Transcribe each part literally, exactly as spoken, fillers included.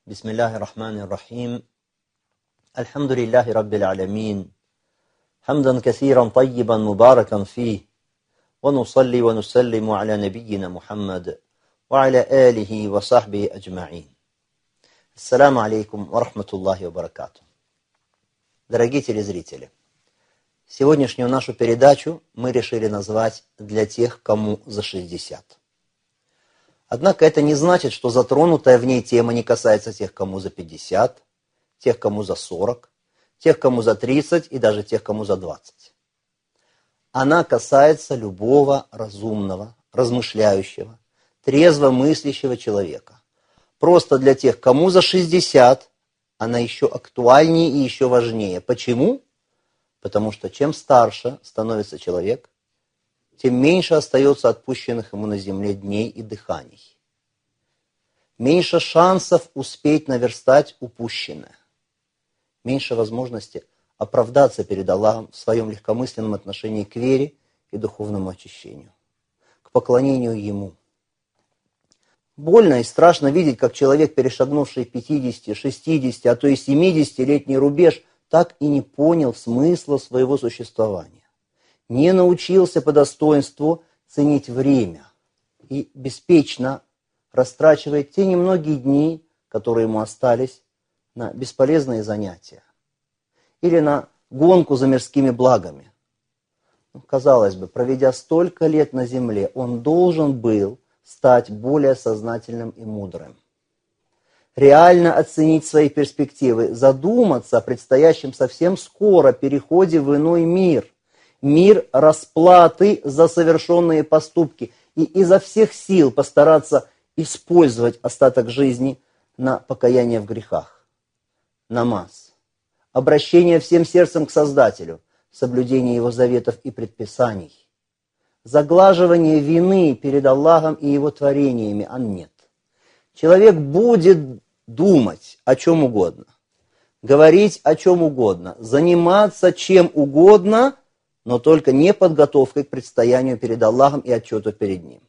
بسم الله الرحمن الرحيم الحمد لله رب العالمين حمدا كثيرا طيبا مباركا فيه ونصلي ونسلم على نبينا محمد وعلى آله وصحبه أجمعين. Ассаламу алейкум ва рахматуллахи ва баракату. Дорогие телезрители, сегодняшнюю нашу передачу мы решили назвать «Для тех, кому за шестьдесят». Однако это не значит, что затронутая в ней тема не касается тех, кому за пятьдесят, тех, кому за сорок, тех, кому за тридцать и даже тех, кому за двадцать. Она касается любого разумного, размышляющего, трезво мыслящего человека. Просто для тех, кому за шестьдесят, она еще актуальнее и еще важнее. Почему? Потому что чем старше становится человек, тем меньше остается отпущенных ему на земле дней и дыханий. Меньше шансов успеть наверстать упущенное. Меньше возможности оправдаться перед Аллахом в своем легкомысленном отношении к вере и духовному очищению, к поклонению Ему. Больно и страшно видеть, как человек, перешагнувший пятьдесят, шестьдесят, а то и семидесятилетний рубеж, так и не понял смысла своего существования. Не научился по достоинству ценить время и беспечно растрачивает те немногие дни, которые ему остались, на бесполезные занятия или на гонку за мирскими благами. Ну, казалось бы, проведя столько лет на земле, он должен был стать более сознательным и мудрым. Реально оценить свои перспективы, задуматься о предстоящем совсем скоро переходе в иной мир. Мир расплаты за совершенные поступки и изо всех сил постараться использовать остаток жизни на покаяние в грехах, намаз, обращение всем сердцем к Создателю, соблюдение Его заветов и предписаний, заглаживание вины перед Аллахом и Его творениями, а нет. Человек будет думать о чем угодно, говорить о чем угодно, заниматься чем угодно, но только не подготовкой к предстоянию перед Аллахом и отчету перед Ним.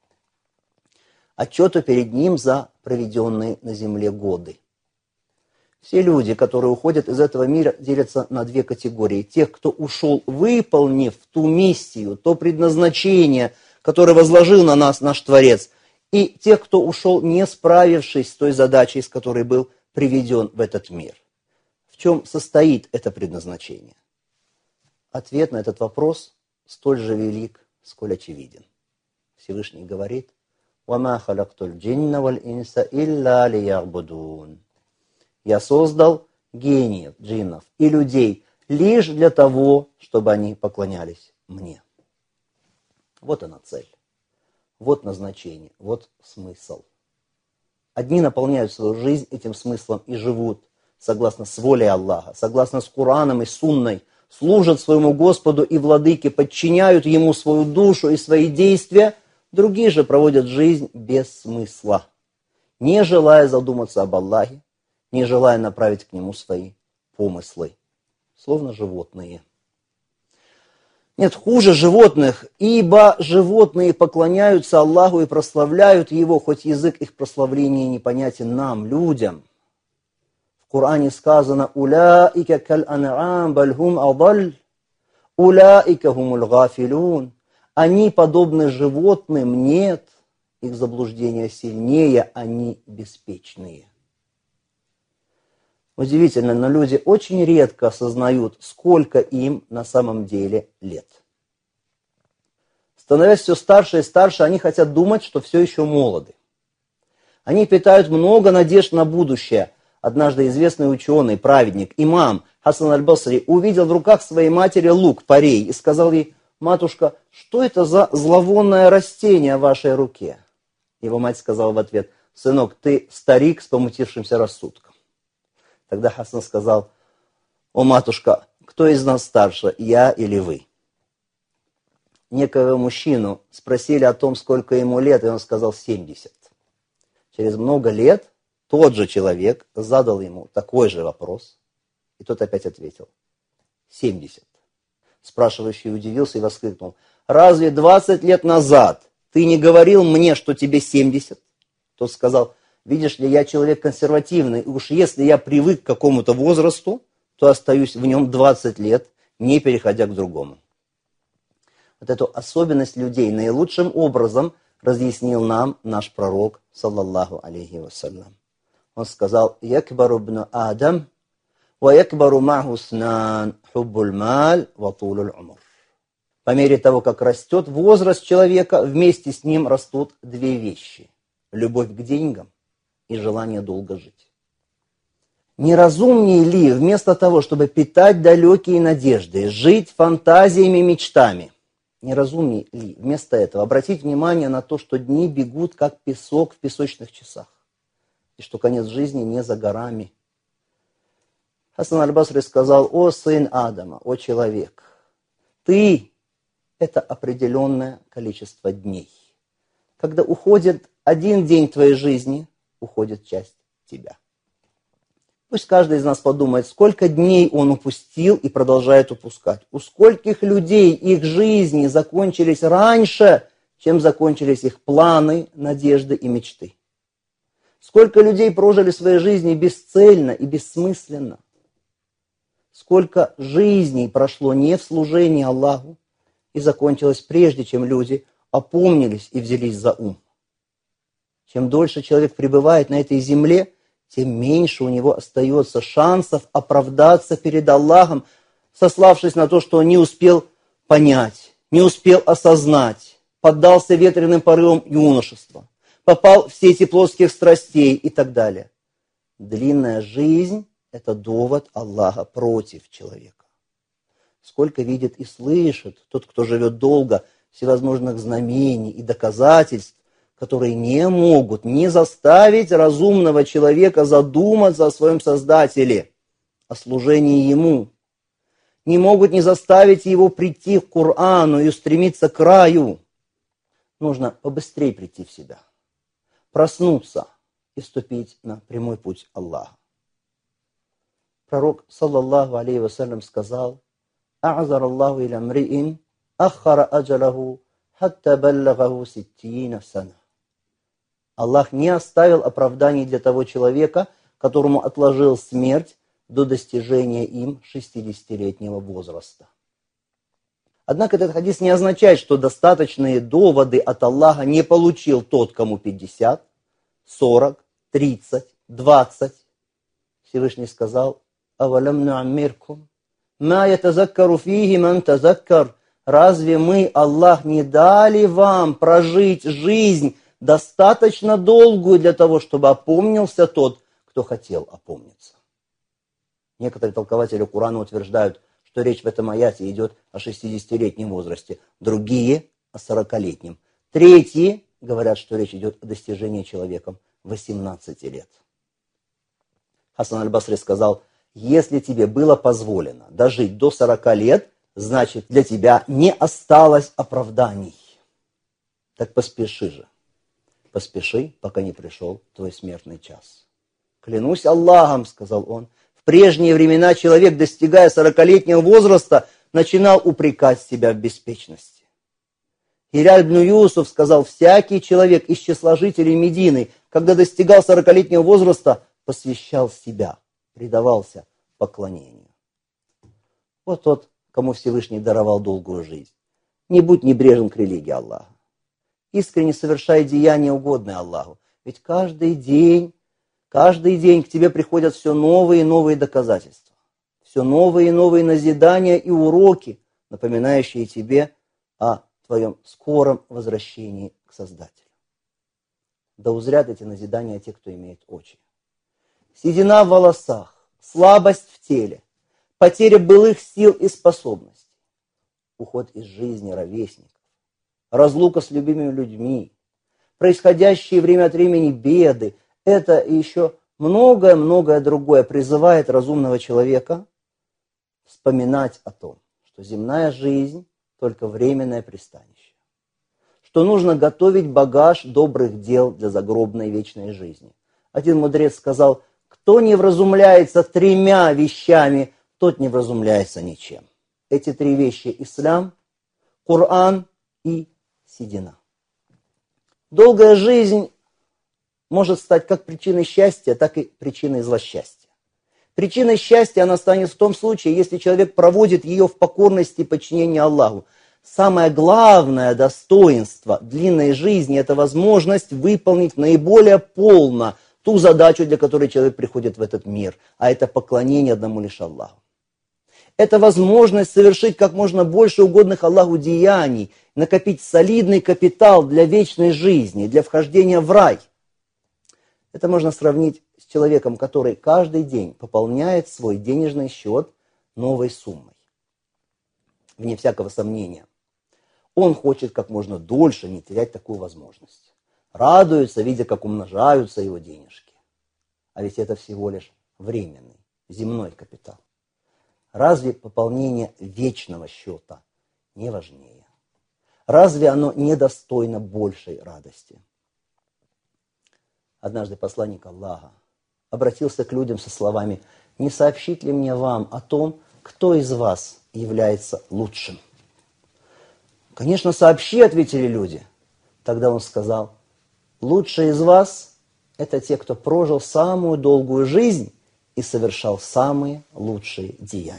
Отчету перед Ним за проведенные на земле годы. Все люди, которые уходят из этого мира, делятся на две категории. Тех, кто ушел, выполнив ту миссию, то предназначение, которое возложил на нас наш Творец, и тех, кто ушел, не справившись с той задачей, с которой был приведен в этот мир. В чем состоит это предназначение? Ответ на этот вопрос столь же велик, сколь очевиден. Всевышний говорит: «Вама халактуль джинна валь инса илля лиябудун». Я создал гениев, джиннов и людей лишь для того, чтобы они поклонялись мне. Вот она цель, вот назначение, вот смысл. Одни наполняют свою жизнь этим смыслом и живут согласно с волей Аллаха, согласно с Кораном и Сунной, служат своему Господу и Владыке, подчиняют Ему свою душу и свои действия, другие же проводят жизнь без смысла, не желая задуматься об Аллахе, не желая направить к Нему свои помыслы, словно животные. Нет, хуже животных, ибо животные поклоняются Аллаху и прославляют Его, хоть язык их прославления непонятен нам, людям. В Коране сказано: «Уляика каль ан'ам баль хум адаль, уляика хумуль гафилун». Они подобны животным, нет, их заблуждение сильнее, они беспечные. Удивительно, но люди очень редко осознают, сколько им на самом деле лет. Становясь все старше и старше, они хотят думать, что все еще молоды. Они питают много надежд на будущее. Однажды известный ученый, праведник, имам Хасан аль-Басри увидел в руках своей матери лук, парей, и сказал ей: «Матушка, что это за зловонное растение в вашей руке?» Его мать сказала в ответ: «Сынок, ты старик с помутившимся рассудком». Тогда Хасан сказал: «О, матушка, кто из нас старше, я или вы?» Некоего мужчину спросили о том, сколько ему лет, и он сказал семьдесят. Через много лет тот же человек задал ему такой же вопрос, и тот опять ответил: семьдесят. Спрашивающий удивился и воскликнул: «Разве двадцать лет назад ты не говорил мне, что тебе семьдесят?» Тот сказал: Видишь ли, я человек консервативный, и уж если я привык к какому-то возрасту, то остаюсь в нем двадцать лет, не переходя к другому. Вот эту особенность людей наилучшим образом разъяснил нам наш пророк, саллаллаху алейхи вассалям. Он сказал: «Якбару бну Адам, ва якбару маху снан, хуббуль маль, ва тулуль умр». По мере того, как растет возраст человека, вместе с ним растут две вещи: любовь к деньгам и желание долго жить. Неразумнее ли, вместо того, чтобы питать далекие надежды, жить фантазиями и мечтами, неразумнее ли вместо этого обратить внимание на то, что дни бегут, как песок в песочных часах, и что конец жизни не за горами? Хасан аль-Басри сказал: «О сын Адама, о человек, ты – это определенное количество дней. Когда уходит один день твоей жизни, уходит часть тебя». Пусть каждый из нас подумает, сколько дней он упустил и продолжает упускать. У скольких людей их жизни закончились раньше, чем закончились их планы, надежды и мечты. Сколько людей прожили свои жизни бесцельно и бессмысленно. Сколько жизней прошло не в служении Аллаху и закончилось прежде, чем люди опомнились и взялись за ум. Чем дольше человек пребывает на этой земле, тем меньше у него остается шансов оправдаться перед Аллахом, сославшись на то, что он не успел понять, не успел осознать, поддался ветреным порывам юношества, попал в сети плотских страстей и так далее. Длинная жизнь – это довод Аллаха против человека. Сколько видит и слышит тот, кто живет долго, всевозможных знамений и доказательств, которые не могут не заставить разумного человека задуматься о своем Создателе, о служении Ему. Не могут не заставить его прийти к Корану и устремиться к раю. Нужно побыстрее прийти в себя, проснуться и вступить на прямой путь Аллаха. Пророк, саллаллаху алейхи вассалям, сказал: «А'зар Аллаху иля мриин, аххара аджалаху, хатта баллахаху ситтиина сана». Аллах не оставил оправданий для того человека, которому отложил смерть до достижения им шестидесятилетнего возраста. Однако этот хадис не означает, что достаточные доводы от Аллаха не получил тот, кому пятьдесят, сорок, тридцать, двадцать. Всевышний сказал: «Авалям нуаммиркум, ма ятазаккару фихи ман тазаккар». Разве мы, Аллах, не дали вам прожить жизнь достаточно долгую для того, чтобы опомнился тот, кто хотел опомниться? Некоторые толкователи Корана утверждают, что речь в этом аяте идет о шестидесятилетнем возрасте, другие – о сорокалетнем. Третьи говорят, что речь идет о достижении человеком восемнадцати лет. Хасан аль-Басри сказал: если тебе было позволено дожить до сорока лет, значит, для тебя не осталось оправданий. Так поспеши же. Поспеши, пока не пришел твой смертный час. Клянусь Аллахом, сказал он, в прежние времена человек, достигая сорокалетнего возраста, начинал упрекать себя в беспечности. Хиляль ибн Юсуф сказал: всякий человек из числа жителей Медины, когда достигал сорокалетнего возраста, посвящал себя, предавался поклонению. Вот тот, кому Всевышний даровал долгую жизнь. Не будь небрежен к религии Аллаха. Искренне совершай деяния, угодные Аллаху. Ведь каждый день, каждый день к тебе приходят все новые и новые доказательства. Все новые и новые назидания и уроки, напоминающие тебе о твоем скором возвращении к Создателю. Да узрят эти назидания те, кто имеет очи. Седина в волосах, слабость в теле, потеря былых сил и способностей, уход из жизни ровесников, разлука с любимыми людьми, происходящие время от времени беды, это и еще многое-многое другое призывает разумного человека вспоминать о том, что земная жизнь только временное пристанище, что нужно готовить багаж добрых дел для загробной вечной жизни. Один мудрец сказал: кто не вразумляется тремя вещами, тот не вразумляется ничем. Эти три вещи – ислам, Коран и седина. Долгая жизнь может стать как причиной счастья, так и причиной злосчастья. Причиной счастья она станет в том случае, если человек проводит ее в покорности и подчинении Аллаху. Самое главное достоинство длинной жизни – это возможность выполнить наиболее полно ту задачу, для которой человек приходит в этот мир, а это поклонение одному лишь Аллаху. Это возможность совершить как можно больше угодных Аллаху деяний, накопить солидный капитал для вечной жизни, для вхождения в рай. Это можно сравнить с человеком, который каждый день пополняет свой денежный счет новой суммой. Вне всякого сомнения. Он хочет как можно дольше не терять такую возможность. Радуется, видя, как умножаются его денежки. А ведь это всего лишь временный, земной капитал. Разве пополнение вечного счета не важнее? Разве оно недостойно большей радости? Однажды посланник Аллаха обратился к людям со словами: «Не сообщить ли мне вам о том, кто из вас является лучшим?» «Конечно, сообщи», — ответили люди. Тогда он сказал: «Лучшие из вас — это те, кто прожил самую долгую жизнь и совершал самые лучшие деяния».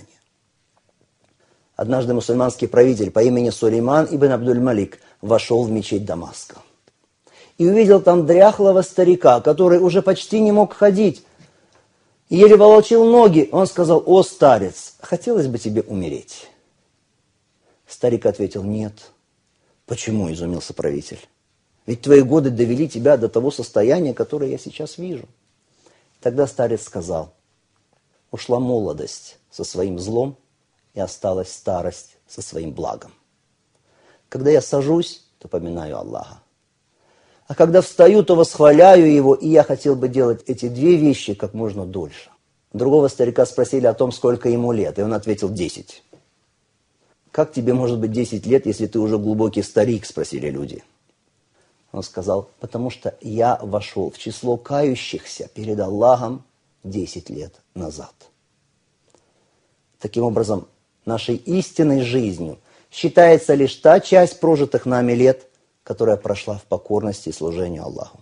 Однажды мусульманский правитель по имени Сулейман ибн Абдуль-Малик вошел в мечеть Дамаска и увидел там дряхлого старика, который уже почти не мог ходить, и еле волочил ноги. Он сказал: «О, старец, хотелось бы тебе умереть». Старик ответил: «Нет». «Почему?» – изумился правитель. «Ведь твои годы довели тебя до того состояния, которое я сейчас вижу». Тогда старец сказал: «Ушла молодость со своим злом, и осталась старость со своим благом. Когда я сажусь, то поминаю Аллаха. А когда встаю, то восхваляю Его, и я хотел бы делать эти две вещи как можно дольше». Другого старика спросили о том, сколько ему лет, и он ответил: «Десять». «Как тебе может быть десять лет, если ты уже глубокий старик?» – спросили люди. Он сказал: «Потому что я вошел в число кающихся перед Аллахом десять лет назад». Таким образом, нашей истинной жизнью считается лишь та часть прожитых нами лет, которая прошла в покорности и служении Аллаху.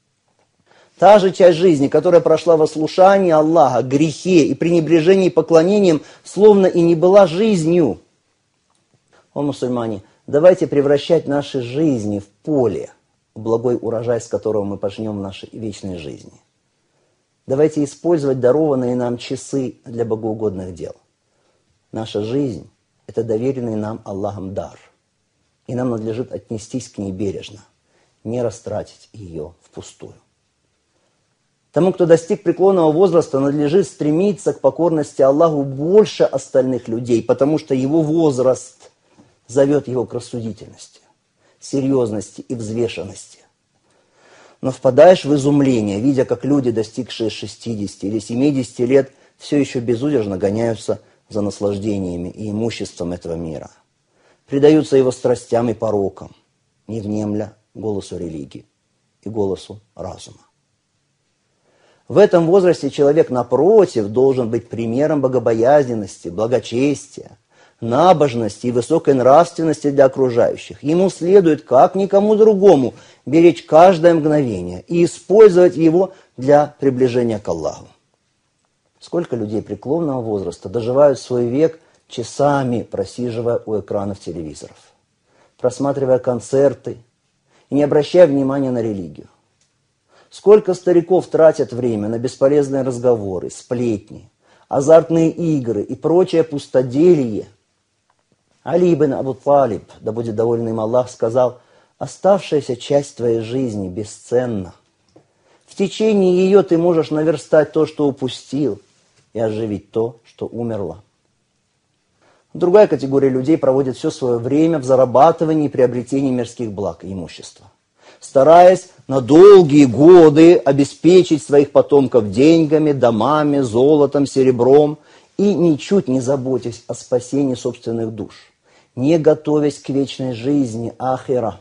Та же часть жизни, которая прошла в ослушании Аллаха, грехе и пренебрежении поклонением, словно и не была жизнью. О, мусульмане, давайте превращать наши жизни в поле, в благой урожай, с которого мы пожнем в нашей вечной жизни. Давайте использовать дарованные нам часы для богоугодных дел. Наша жизнь – это доверенный нам Аллахом дар, и нам надлежит отнестись к ней бережно, не растратить ее впустую. Тому, кто достиг преклонного возраста, надлежит стремиться к покорности Аллаху больше остальных людей, потому что его возраст зовет его к рассудительности, серьезности и взвешенности. Но впадаешь в изумление, видя, как люди, достигшие шестидесяти или семидесяти лет, все еще безудержно гоняются за наслаждениями и имуществом этого мира, предаются его страстям и порокам, не внемля голосу религии и голосу разума. В этом возрасте человек, напротив, должен быть примером богобоязненности, благочестия, набожности и высокой нравственности для окружающих. Ему следует, как никому другому, беречь каждое мгновение и использовать его для приближения к Аллаху. Сколько людей преклонного возраста доживают свой век часами, просиживая у экранов телевизоров, просматривая концерты и не обращая внимания на религию. Сколько стариков тратят время на бесполезные разговоры, сплетни, азартные игры и прочее пустоделье. Али ибн Абу Талиб, да будет доволен им Аллах, сказал: «Оставшаяся часть твоей жизни бесценна. В течение ее ты можешь наверстать то, что упустил, и оживить то, что умерло». Другая категория людей проводит все свое время в зарабатывании и приобретении мирских благ и имущества, стараясь на долгие годы обеспечить своих потомков деньгами, домами, золотом, серебром и ничуть не заботясь о спасении собственных душ, не готовясь к вечной жизни ахира.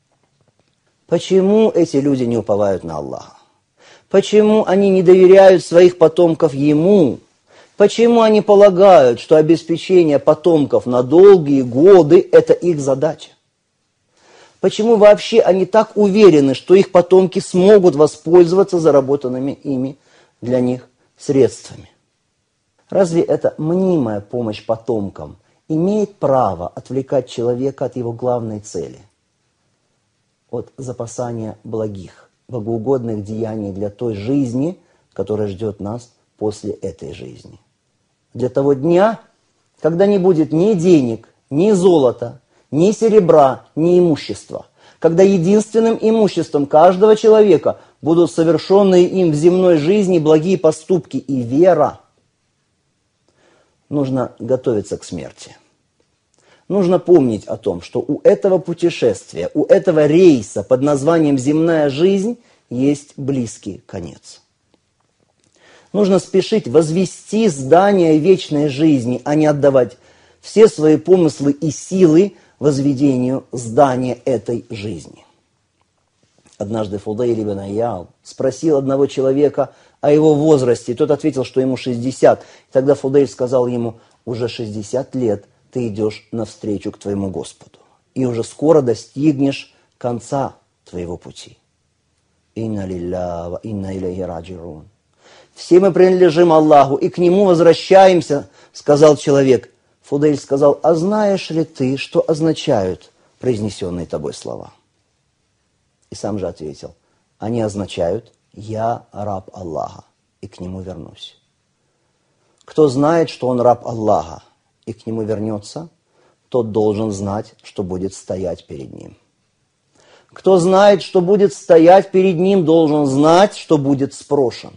Почему эти люди не уповают на Аллаха? Почему они не доверяют своих потомков Ему? Почему они полагают, что обеспечение потомков на долгие годы – это их задача? Почему вообще они так уверены, что их потомки смогут воспользоваться заработанными ими для них средствами? Разве эта мнимая помощь потомкам имеет право отвлекать человека от его главной цели? От запасания благих, богоугодных деяний для той жизни, которая ждет нас после этой жизни. Для того дня, когда не будет ни денег, ни золота, ни серебра, ни имущества. Когда единственным имуществом каждого человека будут совершенные им в земной жизни благие поступки и вера. Нужно готовиться к смерти. Нужно помнить о том, что у этого путешествия, у этого рейса под названием «Земная жизнь» есть близкий конец. Нужно спешить возвести здание вечной жизни, а не отдавать все свои помыслы и силы возведению здания этой жизни. Однажды Фудейль ибн Ияд спросил одного человека о его возрасте. Тот ответил, что ему шестьдесят. И тогда Фудейль сказал ему: уже шестьдесят лет ты идешь навстречу к твоему Господу. И уже скоро достигнешь конца твоего пути. Инна лилля ва инна илейхи раджиун. Все мы принадлежим Аллаху и к Нему возвращаемся, сказал человек. Фудейль сказал: а знаешь ли ты, что означают произнесенные тобой слова? И сам же ответил: они означают: я раб Аллаха и к Нему вернусь. Кто знает, что он раб Аллаха и к Нему вернется, тот должен знать, что будет стоять перед Ним. Кто знает, что будет стоять перед Ним, должен знать, что будет спрошен.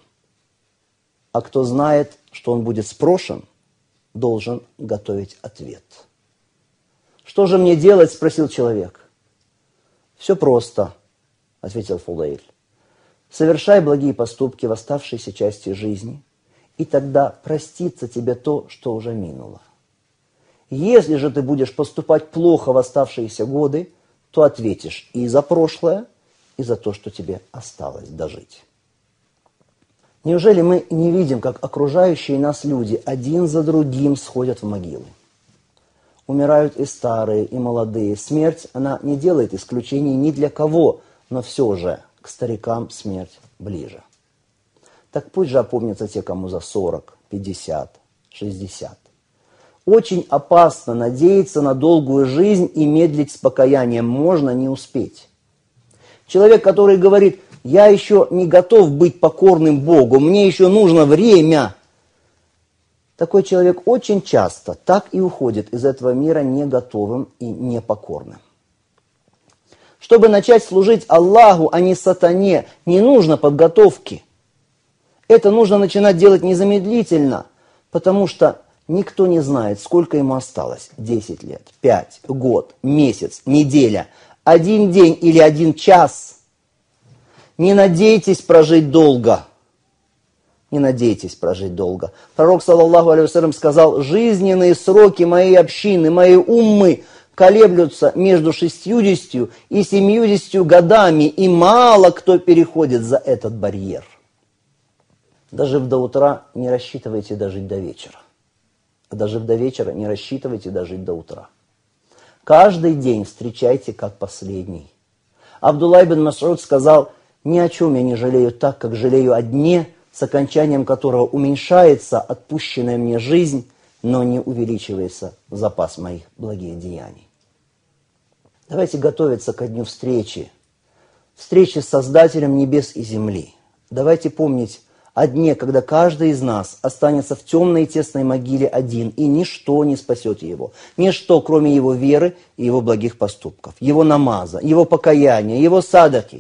А кто знает, что он будет спрошен, должен готовить ответ. «Что же мне делать?» – спросил человек. «Все просто», – ответил Фудейль. «Совершай благие поступки в оставшейся части жизни, и тогда простится тебе то, что уже минуло. Если же ты будешь поступать плохо в оставшиеся годы, то ответишь и за прошлое, и за то, что тебе осталось дожить». Неужели мы не видим, как окружающие нас люди один за другим сходят в могилы? Умирают и старые, и молодые. Смерть, она не делает исключений ни для кого, но все же к старикам смерть ближе. Так пусть же опомнятся те, кому за сорок, пятьдесят, шестьдесят. Очень опасно надеяться на долгую жизнь и медлить с покаянием. Можно не успеть. Человек, который говорит: я еще не готов быть покорным Богу, мне еще нужно время. Такой человек очень часто так и уходит из этого мира не готовым и непокорным. Чтобы начать служить Аллаху, а не сатане, не нужно подготовки. Это нужно начинать делать незамедлительно, потому что никто не знает, сколько ему осталось. десять лет, пять, год, месяц, неделя, один день или один час. Не надейтесь прожить долго. Не надейтесь прожить долго. Пророк, саллаллаху алейхи вассалям, сказал: жизненные сроки моей общины, моей уммы колеблются между шестьюдесятью и семьюдесятью годами, и мало кто переходит за этот барьер. Дожив до утра, не рассчитывайте дожить до вечера. А дожив до вечера, не рассчитывайте дожить до утра. Каждый день встречайте как последний. Абдулла ибн Мас'уд сказал: ни о чем я не жалею так, как жалею о дне, с окончанием которого уменьшается отпущенная мне жизнь, но не увеличивается запас моих благих деяний. Давайте готовиться ко дню встречи, встречи с Создателем небес и земли. Давайте помнить о дне, когда каждый из нас останется в темной и тесной могиле один, и ничто не спасет его. Ничто, кроме его веры и его благих поступков, его намаза, его покаяния, его садаки.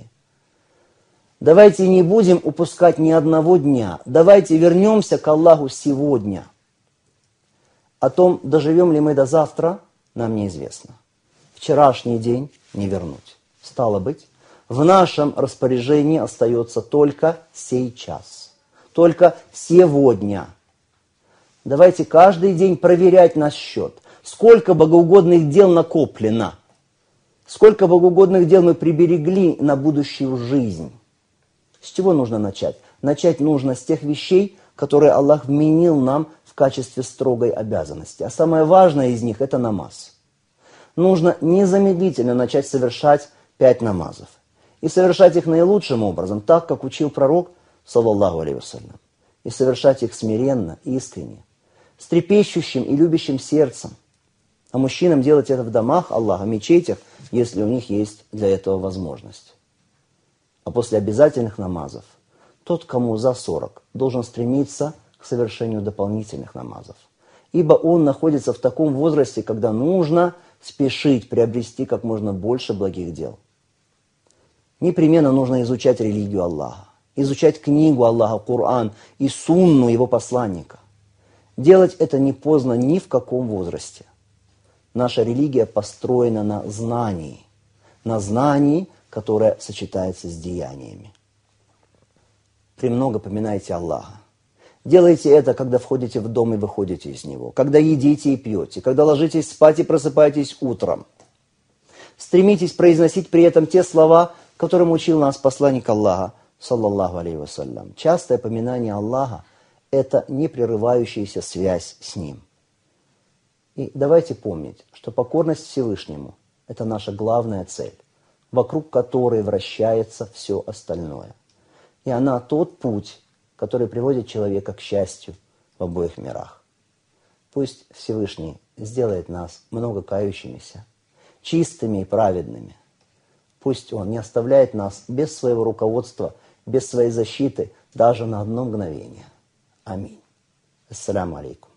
Давайте не будем упускать ни одного дня. Давайте вернемся к Аллаху сегодня. О том, доживем ли мы до завтра, нам неизвестно. Вчерашний день не вернуть. Стало быть, в нашем распоряжении остается только сей час. Только сегодня. Давайте каждый день проверять наш счет. Сколько богоугодных дел накоплено. Сколько богоугодных дел мы приберегли на будущую жизнь. С чего нужно начать? Начать нужно с тех вещей, которые Аллах вменил нам в качестве строгой обязанности. А самое важное из них – это намаз. Нужно незамедлительно начать совершать пять намазов. И совершать их наилучшим образом, так, как учил пророк, саллаллаху алейхи вассалям. И совершать их смиренно, искренне, с трепещущим и любящим сердцем. А мужчинам делать это в домах Аллаха, в мечетях, если у них есть для этого возможность. А после обязательных намазов, тот, кому за сорок, должен стремиться к совершению дополнительных намазов. Ибо он находится в таком возрасте, когда нужно спешить приобрести как можно больше благих дел. Непременно нужно изучать религию Аллаха, изучать книгу Аллаха, Коран и сунну его посланника. Делать это не поздно ни в каком возрасте. Наша религия построена на знании, на знании, которое сочетается с деяниями. Премного поминайте Аллаха. Делайте это, когда входите в дом и выходите из него, когда едите и пьете, когда ложитесь спать и просыпаетесь утром. Стремитесь произносить при этом те слова, которым учил нас посланник Аллаха, саллаллаху алейхи вассалям. Частое поминание Аллаха – это непрерывающаяся связь с Ним. И давайте помнить, что покорность Всевышнему – это наша главная цель, вокруг которой вращается все остальное. И она тот путь, который приводит человека к счастью в обоих мирах. Пусть Всевышний сделает нас много кающимися, чистыми и праведными. Пусть Он не оставляет нас без своего руководства, без своей защиты даже на одно мгновение. Аминь. Ассаляму алейкум.